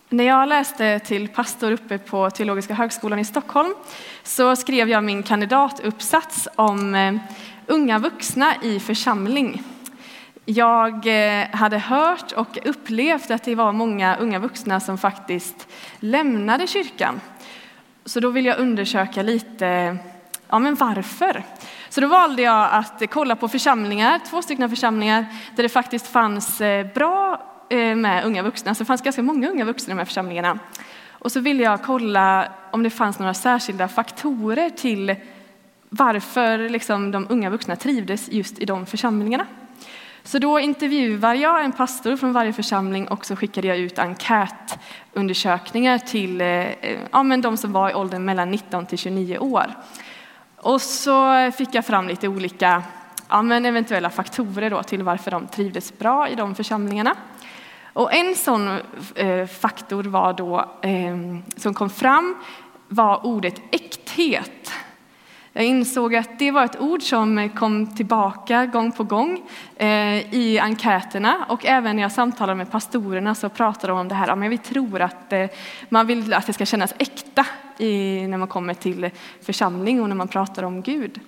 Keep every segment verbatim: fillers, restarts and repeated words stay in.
När jag läste till pastor uppe på Teologiska högskolan i Stockholm så skrev jag min kandidatuppsats om eh, unga vuxna i församling. Jag eh, hade hört och upplevt att det var många unga vuxna som faktiskt lämnade kyrkan. Så då vill jag undersöka lite, ja men varför? Så då valde jag att kolla på församlingar, två stycken församlingar där det faktiskt fanns eh, bra med unga vuxna. Så det fanns ganska många unga vuxna i de här församlingarna. Och så ville jag kolla om det fanns några särskilda faktorer till varför liksom de unga vuxna trivdes just i de församlingarna. Så då intervjuade jag en pastor från varje församling och så skickade jag ut enkätundersökningar till ja, men de som var i åldern mellan nitton till tjugonio år. Och så fick jag fram lite olika ja, men eventuella faktorer då till varför de trivdes bra i de församlingarna. Och en sån eh, faktor var då, eh, som kom fram var ordet äkthet. Jag insåg att det var ett ord som kom tillbaka gång på gång eh, i enkäterna. Och även när jag samtalade med pastorerna så pratade de om det här. Ja, men vi tror att eh, man vill att det ska kännas äkta i, när man kommer till församling och när man pratar om Gud.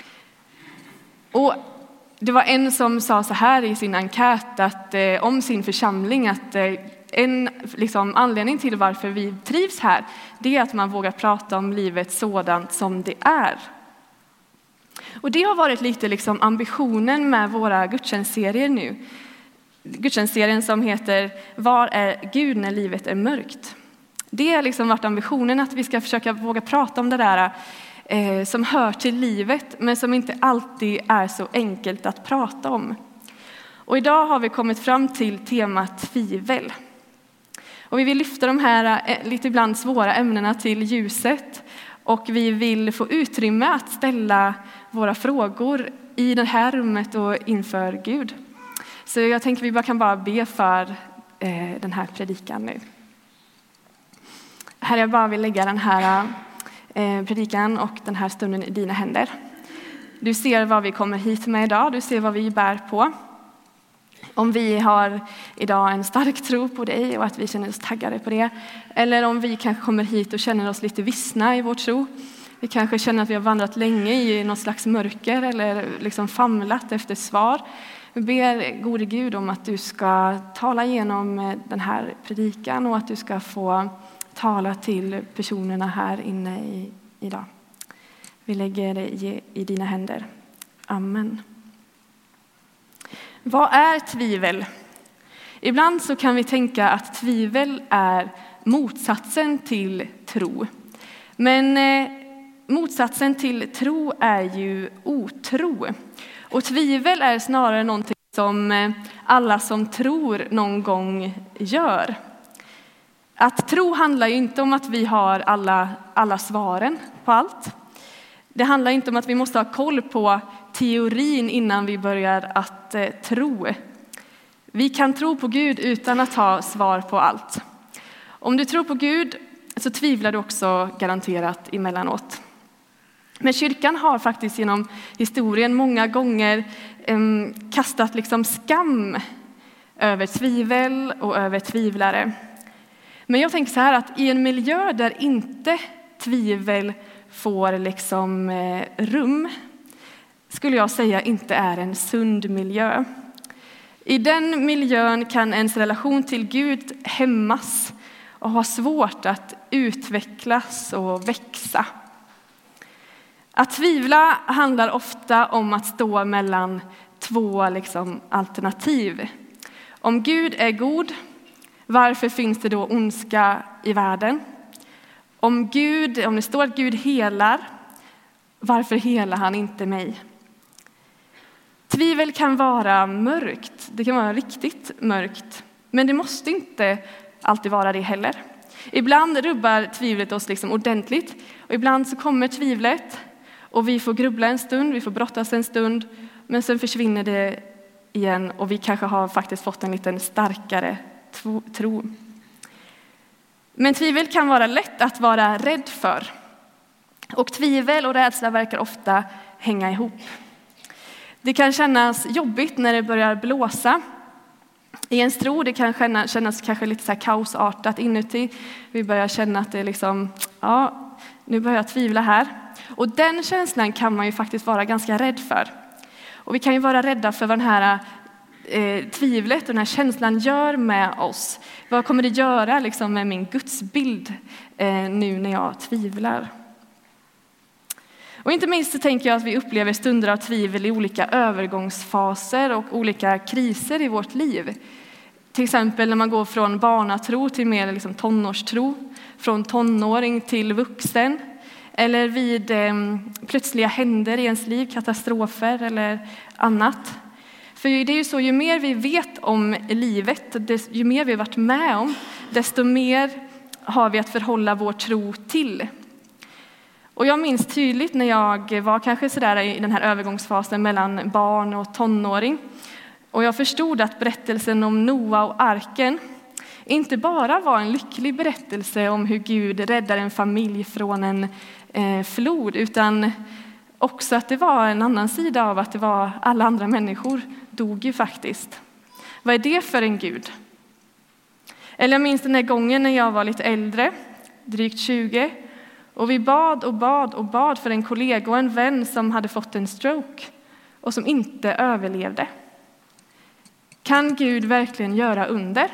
Och det var en som sa så här i sin enkät att, eh, om sin församling att eh, en liksom, anledning till varför vi trivs här det är att man vågar prata om livet sådant som det är. Och det har varit lite liksom, ambitionen med våra gudstjänstserier nu. Gudstjänstserien som heter Var är Gud när livet är mörkt? Det har liksom varit ambitionen att vi ska försöka våga prata om det där Eh, som hör till livet men som inte alltid är så enkelt att prata om. Och idag har vi kommit fram till temat tvivel. Och vi vill lyfta de här eh, lite ibland svåra ämnena till ljuset och vi vill få utrymme att ställa våra frågor i det här rummet och inför Gud. Så jag tänker vi bara kan bara be för eh, den här predikan nu. Här jag bara vill lägga den här predikan och den här stunden i dina händer. Du ser vad vi kommer hit med idag. Du ser vad vi bär på. Om vi har idag en stark tro på dig och att vi känner oss taggade på det. Eller om vi kanske kommer hit och känner oss lite vissna i vår tro. Vi kanske känner att vi har vandrat länge i något slags mörker eller liksom famlat efter svar. Vi ber gode Gud om att du ska tala igenom den här predikan och att du ska få tala till personerna här inne i, idag. Vi lägger det i, i dina händer. Amen. Vad är tvivel? Ibland så kan vi tänka att tvivel är motsatsen till tro. Men eh, motsatsen till tro är ju otro. Och tvivel är snarare någonting som eh, alla som tror någon gång gör. Att tro handlar ju inte om att vi har alla, alla svaren på allt. Det handlar inte om att vi måste ha koll på teorin innan vi börjar att eh, tro. Vi kan tro på Gud utan att ha svar på allt. Om du tror på Gud så tvivlar du också garanterat emellanåt. Men kyrkan har faktiskt genom historien många gånger eh, kastat liksom skam över tvivel och över tvivlare. Men jag tänker så här att i en miljö där inte tvivel får liksom eh, rum skulle jag säga inte är en sund miljö. I den miljön kan ens relation till Gud hämmas och ha svårt att utvecklas och växa. Att tvivla handlar ofta om att stå mellan två liksom, alternativ. Om Gud är god, varför finns det då ondska i världen? Om Gud, om det står att Gud helar, varför helar han inte mig? Tvivel kan vara mörkt, det kan vara riktigt mörkt, men det måste inte alltid vara det heller. Ibland rubbar tvivlet oss liksom ordentligt och ibland så kommer tvivlet och vi får grubbla en stund, vi får brottas en stund, men sen försvinner det igen och vi kanske har faktiskt fått en liten starkare tro. Men tvivel kan vara lätt att vara rädd för. Och tvivel och rädsla verkar ofta hänga ihop. Det kan kännas jobbigt när det börjar blåsa. I ens tro, det kan kännas, kännas kanske lite så här kaosartat inuti. Vi börjar känna att det är liksom, ja, nu börjar jag tvivla här. Och den känslan kan man ju faktiskt vara ganska rädd för. Och vi kan ju vara rädda för vad den här eh, tvivlet och den här känslan gör med oss. Vad kommer det göra liksom, med min gudsbild eh, nu när jag tvivlar? Och inte minst så tänker jag att vi upplever stunder av tvivel i olika övergångsfaser och olika kriser i vårt liv. Till exempel när man går från barnatro till mer liksom tonårstro, från tonåring till vuxen, eller vid eh, plötsliga händer i ens liv, katastrofer eller annat. För det är ju så, ju mer vi vet om livet, ju mer vi har varit med om, desto mer har vi att förhålla vår tro till. Och jag minns tydligt när jag var kanske sådär i den här övergångsfasen mellan barn och tonåring. Och jag förstod att berättelsen om Noa och arken inte bara var en lycklig berättelse om hur Gud räddar en familj från en eh, flod, utan också att det var en annan sida av att det var alla andra människor dog ju faktiskt. Vad är det för en Gud? Eller jag minns den här gången när jag var lite äldre, drygt tjugo, och vi bad och bad och bad för en kollega och en vän som hade fått en stroke och som inte överlevde. Kan Gud verkligen göra under?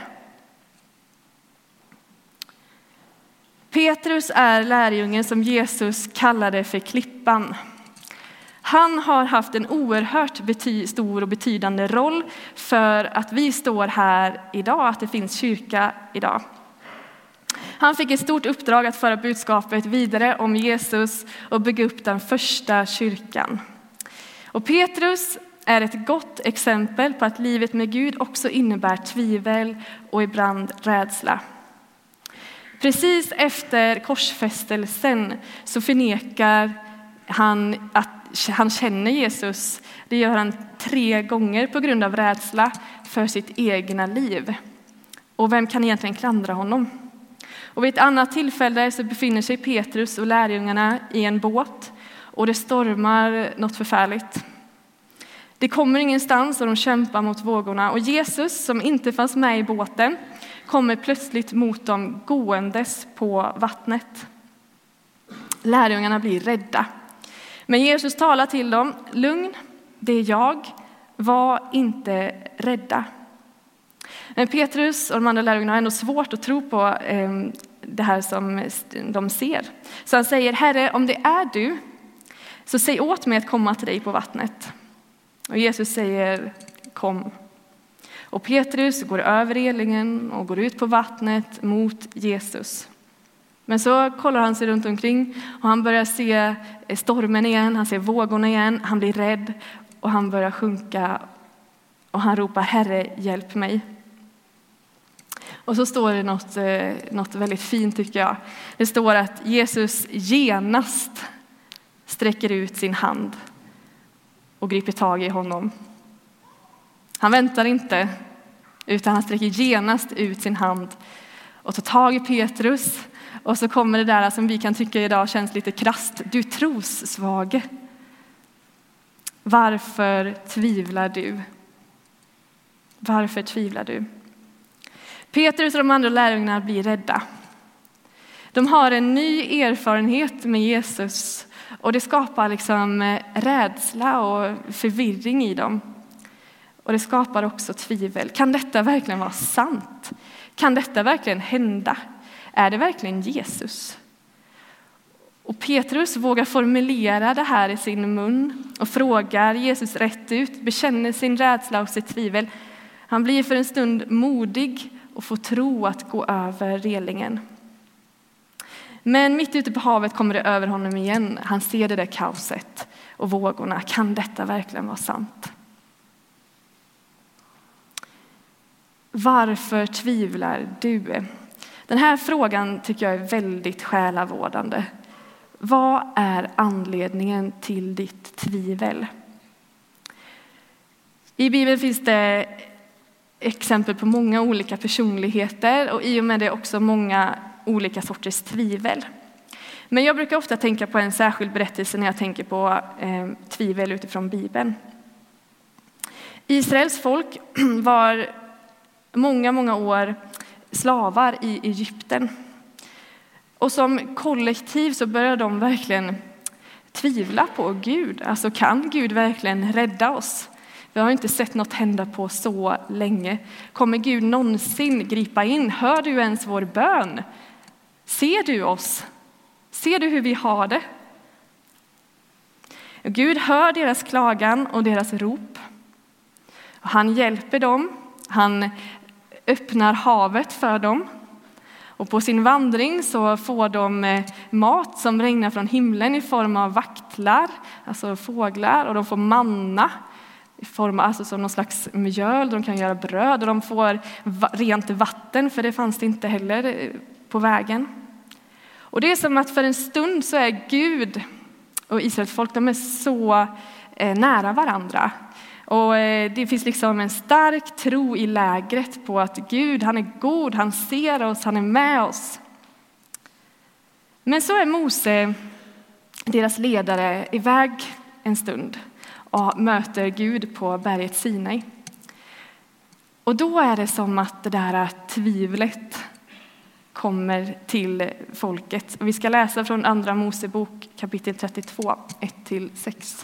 Petrus är lärjungen som Jesus kallade för klippan. Han har haft en oerhört bety- stor och betydande roll för att vi står här idag, att det finns kyrka idag. Han fick ett stort uppdrag att föra budskapet vidare om Jesus och bygga upp den första kyrkan. Och Petrus är ett gott exempel på att livet med Gud också innebär tvivel och ibland rädsla. Precis efter korsfästelsen så förnekar han att han känner Jesus. Det gör han tre gånger på grund av rädsla för sitt egna liv. Och vem kan egentligen klandra honom? Och vid ett annat tillfälle så befinner sig Petrus och lärjungarna i en båt och det stormar något förfärligt. Det kommer ingenstans och de kämpar mot vågorna. Och Jesus, som inte fanns med i båten, kommer plötsligt mot dem gåendes på vattnet. Lärjungarna blir rädda. Men Jesus talar till dem: lugn, det är jag, var inte rädda. Men Petrus och de andra lärjungarna har ändå svårt att tro på eh, det här som de ser. Så han säger: Herre, om det är du, så säg åt mig att komma till dig på vattnet. Och Jesus säger: kom. Och Petrus går över relingen och går ut på vattnet mot Jesus. Men så kollar han sig runt omkring och han börjar se stormen igen, han ser vågorna igen, han blir rädd och han börjar sjunka och han ropar: Herre, hjälp mig. Och så står det något, något väldigt fint tycker jag. Det står att Jesus genast sträcker ut sin hand och griper tag i honom. Han väntar inte, utan han sträcker genast ut sin hand och tar tag i Petrus. Och så kommer det där som vi kan tycka idag känns lite krasst: du trossvage. Varför tvivlar du? Varför tvivlar du? Petrus och de andra lärjungarna blir rädda. De har en ny erfarenhet med Jesus och det skapar liksom rädsla och förvirring i dem. Och det skapar också tvivel. Kan detta verkligen vara sant? Kan detta verkligen hända? Är det verkligen Jesus? Och Petrus vågar formulera det här i sin mun och frågar Jesus rätt ut, bekänner sin rädsla och sitt tvivel. Han blir för en stund modig och får tro att gå över relingen. Men mitt ute på havet kommer det över honom igen. Han ser det där kaoset och vågorna. Kan detta verkligen vara sant? Varför tvivlar du? Den här frågan tycker jag är väldigt själavårdande. Vad är anledningen till ditt tvivel? I Bibeln finns det exempel på många olika personligheter och i och med det också många olika sorters tvivel. Men jag brukar ofta tänka på en särskild berättelse när jag tänker på eh, tvivel utifrån Bibeln. Israels folk var många, många år slavar i Egypten. Och som kollektiv så börjar de verkligen tvivla på Gud. Alltså, kan Gud verkligen rädda oss? Vi har inte sett något hända på så länge. Kommer Gud någonsin gripa in? Hör du ens vår bön? Ser du oss? Ser du hur vi har det? Gud hör deras klagan och deras rop. Han hjälper dem. Han öppnar havet för dem. Och på sin vandring så får de mat som regnar från himlen i form av vaktlar, alltså fåglar, och de får manna i form av alltså som någon slags mjöl. De kan göra bröd och de får rent vatten, för det fanns det inte heller på vägen. Och det är som att för en stund så är Gud och Israels folk, de är så nära varandra. Och det finns liksom en stark tro i lägret på att Gud, han är god, han ser oss, han är med oss. Men så är Mose, deras ledare, iväg en stund och möter Gud på berget Sinai. Och då är det som att det där tvivlet kommer till folket. Vi ska läsa från andra Mosebok kapitel trettiotvå, ett till sex.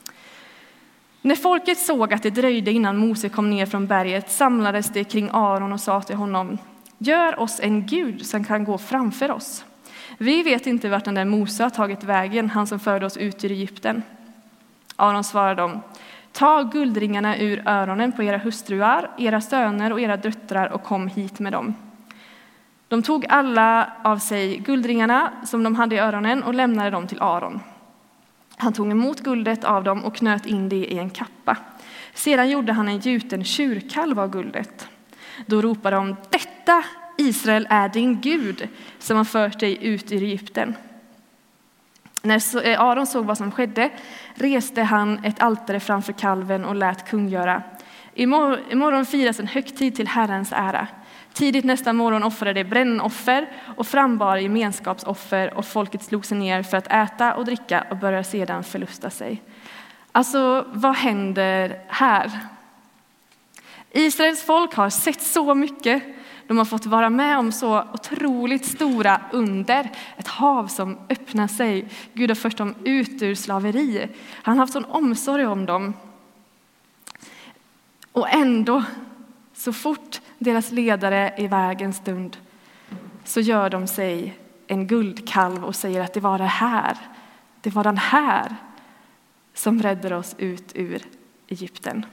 När folket såg att det dröjde innan Mose kom ner från berget samlades det kring Aron och sa till honom: gör oss en gud som kan gå framför oss. Vi vet inte vart den där Mose har tagit vägen, han som förde oss ut ur Egypten. Aron svarade dem: ta guldringarna ur öronen på era hustruar, era söner och era döttrar och kom hit med dem. De tog alla av sig guldringarna som de hade i öronen och lämnade dem till Aron. Han tog emot guldet av dem och knöt in det i en kappa. Sedan gjorde han en gjuten tjurkalv av guldet. Då ropade de: detta, Israel, är din Gud som har fört dig ut ur Egypten. När Aron såg vad som skedde reste han ett altare framför kalven och lät kungöra: imorgon firas en högtid till Herrens ära. Tidigt nästa morgon offrade de brännoffer och frambar gemenskapsoffer, och folket slog sig ner för att äta och dricka och började sedan förlusta sig. Alltså, vad händer här? Israels folk har sett så mycket. De har fått vara med om så otroligt stora under. Ett hav som öppnar sig. Gud har fört dem ut ur slaveri. Han har haft sån omsorg om dem. Och ändå, så fort deras ledare är iväg en stund, så gör de sig en guldkalv och säger att det var det här, det var den här som räddade oss ut ur Egypten.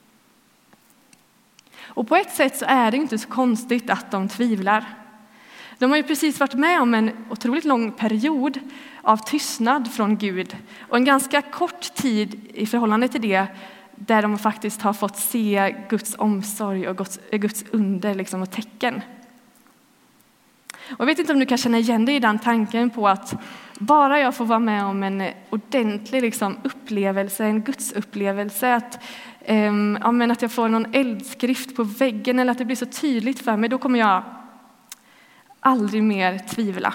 Och på ett sätt så är det inte så konstigt att de tvivlar. De har ju precis varit med om en otroligt lång period av tystnad från Gud, och en ganska kort tid i förhållande till det där de faktiskt har fått se Guds omsorg och Guds, Guds under liksom, och tecken. Och jag vet inte om du kan känna igen dig i den tanken på att bara jag får vara med om en ordentlig liksom, upplevelse, en Guds upplevelse, att, um, ja, men att jag får någon eldskrift på väggen eller att det blir så tydligt för mig, då kommer jag aldrig mer tvivla.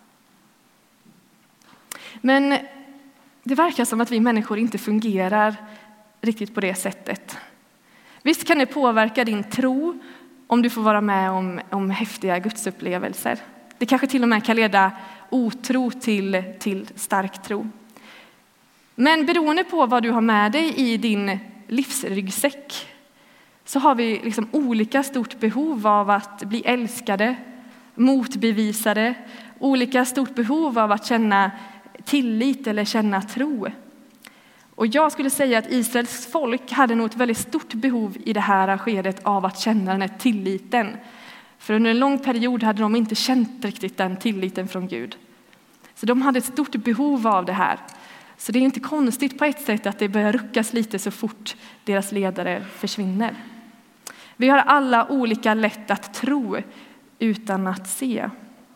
Men det verkar som att vi människor inte fungerar riktigt på det sättet. Visst kan det påverka din tro om du får vara med om, om häftiga gudsupplevelser. Det kanske till och med kan leda otro till, till stark tro. Men beroende på vad du har med dig i din livsryggsäck så har vi liksom olika stort behov av att bli älskade, motbevisade, olika stort behov av att känna tillit eller känna tro. Och jag skulle säga att Israels folk hade nog ett väldigt stort behov i det här skedet av att känna den här tilliten. För under en lång period hade de inte känt riktigt den tilliten från Gud. Så de hade ett stort behov av det här. Så det är inte konstigt på ett sätt att det börjar ruckas lite så fort deras ledare försvinner. Vi har alla olika lätt att tro utan att se.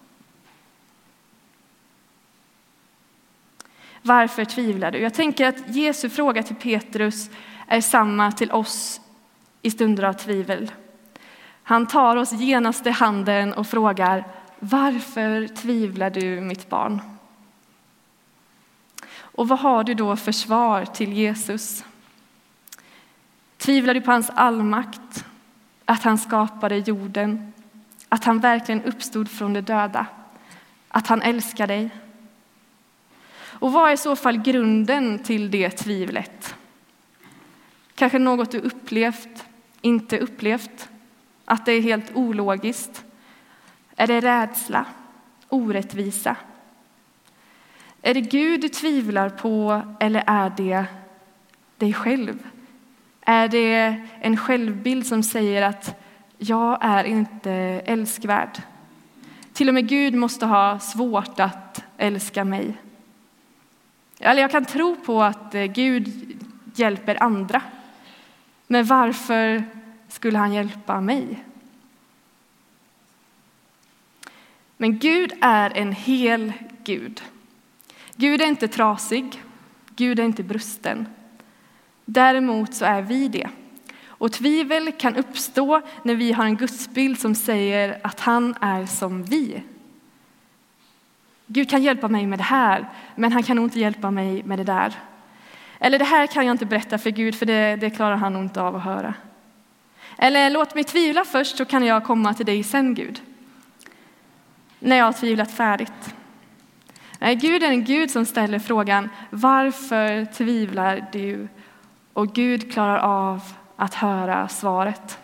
Varför tvivlar du? Jag tänker att Jesu fråga till Petrus är samma till oss i stunder av tvivel. Han tar oss genast i handen och frågar: varför tvivlar du, mitt barn? Och vad har du då för svar till Jesus? Tvivlar du på hans allmakt? att han skapade jorden, att han verkligen uppstod från de döda, att han älskar dig? Och vad är i så fall grunden till det tvivlet? Kanske något du upplevt, inte upplevt, att det är helt ologiskt. Är det rädsla, orättvisa? Är det Gud du tvivlar på, eller är det dig själv? Är det en självbild som säger att jag är inte älskvärd? Till och med Gud måste ha svårt att älska mig. Eller jag kan tro på att Gud hjälper andra. Men varför skulle han hjälpa mig? Men Gud är en hel Gud. Gud är inte trasig. Gud är inte brusten. Däremot så är vi det. Och tvivel kan uppstå när vi har en gudsbild som säger att han är som vi. Gud kan hjälpa mig med det här, men han kan nog inte hjälpa mig med det där. Eller det här kan jag inte berätta för Gud, för det, det klarar han nog inte av att höra. Eller låt mig tvivla först, så kan jag komma till dig sen, Gud. När jag har tvivlat färdigt. Nej, Gud är en Gud som ställer frågan: varför tvivlar du? Och Gud klarar av att höra svaret.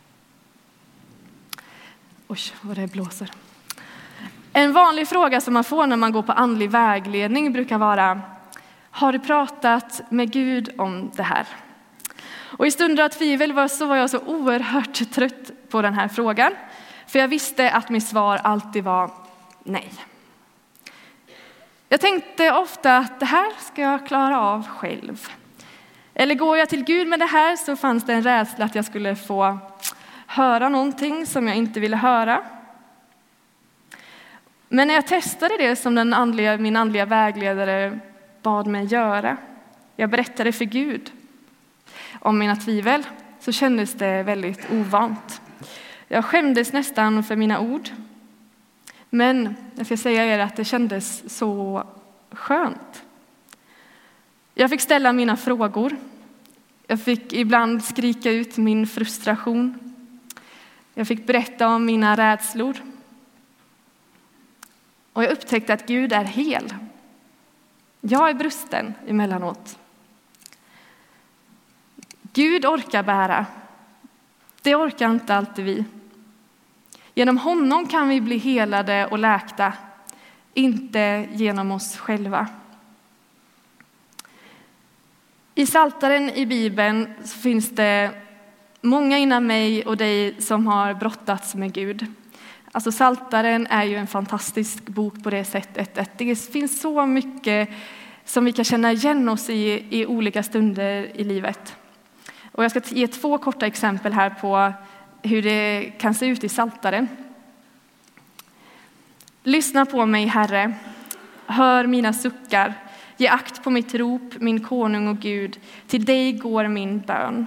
Oj, vad det blåser. En vanlig fråga som man får när man går på andlig vägledning brukar vara: har du pratat med Gud om det här? Och i stunder av tvivel var, så var jag så oerhört trött på den här frågan. För jag visste att mitt svar alltid var nej. Jag tänkte ofta att det här ska jag klara av själv. Eller går jag till Gud med det här, så fanns det en rädsla att jag skulle få höra någonting som jag inte ville höra. Men när jag testade det som den andliga, min andliga vägledare bad mig göra, jag berättade för Gud om mina tvivel, så kändes det väldigt ovant. Jag skämdes nästan för mina ord. Men jag ska säga er att det kändes så skönt. Jag fick ställa mina frågor. Jag fick ibland skrika ut min frustration. Jag fick berätta om mina rädslor. Och jag upptäckte att Gud är hel. Jag är brusten emellanåt. Gud orkar bära. Det orkar inte alltid vi. Genom honom kan vi bli helade och läkta, inte genom oss själva. I Psaltaren i Bibeln finns det många innan mig och dig som har brottats med Gud. Alltså Psaltaren är ju en fantastisk bok på det sättet att det finns så mycket som vi kan känna igen oss i i olika stunder i livet. Och jag ska ge två korta exempel här på hur det kan se ut i Psaltaren. Lyssna på mig, Herre. Hör mina suckar. Ge akt på mitt rop, min konung och Gud. Till dig går min bön.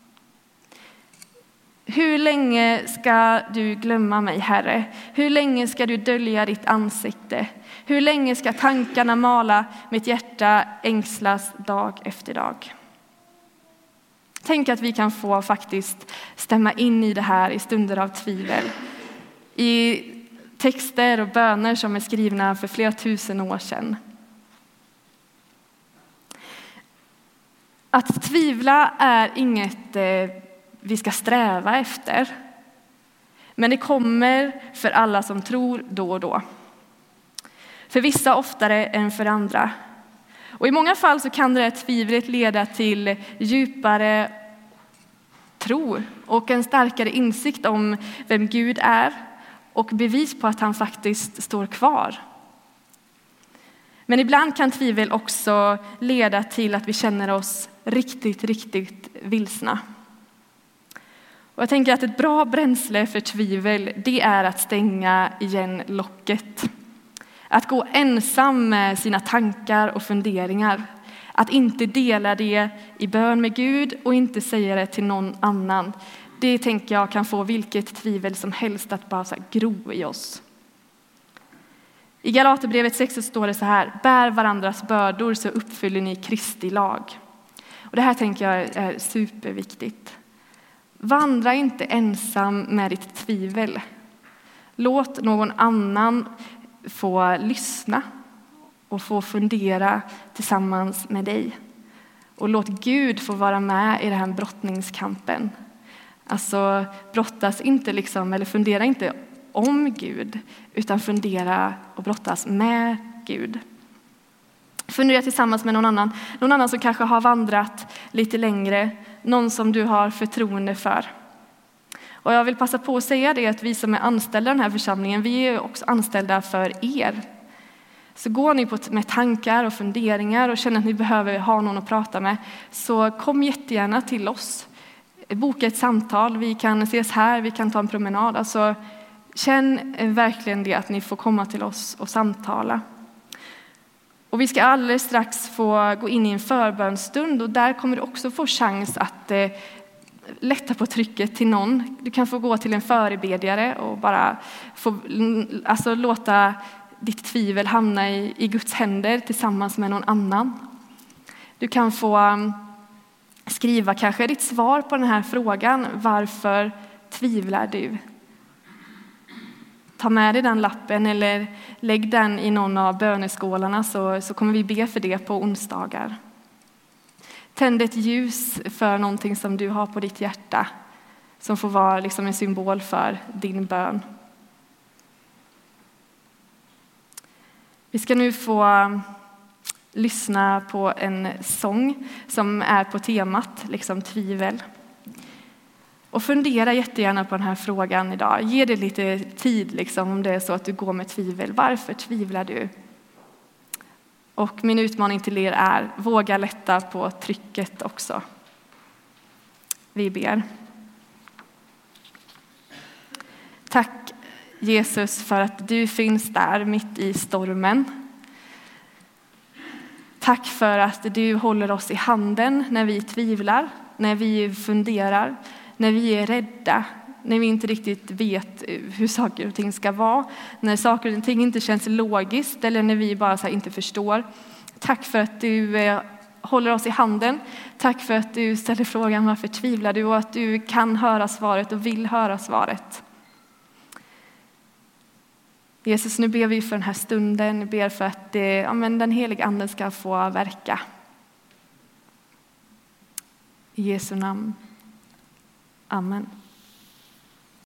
Hur länge ska du glömma mig, Herre? Hur länge ska du dölja ditt ansikte? Hur länge ska tankarna mala, mitt hjärta ängslas dag efter dag? Tänk att vi kan få faktiskt stämma in i det här i stunder av tvivel. I texter och böner som är skrivna för flera tusen år sedan. Att tvivla är inget eh, vi ska sträva efter. Men det kommer för alla som tror då och då. För vissa oftare än för andra. Och i många fall så kan det här tvivlet leda till djupare tro och en starkare insikt om vem Gud är och bevis på att han faktiskt står kvar. Men ibland kan tvivel också leda till att vi känner oss riktigt, riktigt vilsna. Och jag tänker att ett bra bränsle för tvivel, det är att stänga igen locket. Att gå ensam med sina tankar och funderingar. Att inte dela det i bön med Gud och inte säga det till någon annan. Det tänker jag kan få vilket tvivel som helst att bara så här gro i oss. I Galaterbrevet sex så står det så här: bär varandras bördor så uppfyller ni Kristi lag. Och det här tänker jag är superviktigt. Vandra inte ensam med ditt tvivel. Låt någon annan få lyssna och få fundera tillsammans med dig. Och låt Gud få vara med i den här brottningskampen. Alltså brottas inte liksom, eller fundera inte om Gud, utan fundera och brottas med Gud. Fundera tillsammans med någon annan, någon annan som kanske har vandrat lite längre, någon som du har förtroende för. Och jag vill passa på att säga det att vi som är anställda i den här församlingen, vi är också anställda för er. Så går ni på med tankar och funderingar och känner att ni behöver ha någon att prata med, så kom jättegärna till oss. Boka ett samtal, vi kan ses här, vi kan ta en promenad. Alltså, känn verkligen det att ni får komma till oss och samtala. Och vi ska alldeles strax få gå in i en förbönstund, och där kommer du också få chans att eh, lätta på trycket till någon. Du kan få gå till en förebedjare och bara få alltså, låta ditt tvivel hamna i, i Guds händer tillsammans med någon annan. Du kan få um, skriva kanske ditt svar på den här frågan. Varför tvivlar du? Ta med dig den lappen eller lägg den i någon av böneskålarna, så, så kommer vi be för det på onsdagar. Tänd ett ljus för någonting som du har på ditt hjärta, som får vara liksom en symbol för din bön. Vi ska nu få lyssna på en sång som är på temat liksom tvivel. Och fundera jättegärna på den här frågan idag. Ge det lite tid liksom, om det är så att du går med tvivel. Varför tvivlar du? Och min utmaning till er är: våga lätta på trycket också. Vi ber. Tack Jesus för att du finns där mitt i stormen. Tack för att du håller oss i handen när vi tvivlar, när vi funderar, när vi är rädda, när vi inte riktigt vet hur saker och ting ska vara, när saker och ting inte känns logiskt eller när vi bara så här inte förstår. Tack för att du eh, håller oss i handen. Tack för att du ställer frågan varför tvivlar du, och att du kan höra svaret och vill höra svaret. Jesus, nu ber vi för den här stunden. Vi ber för att det, ja, men den heliga anden ska få verka. I Jesu namn. Amen.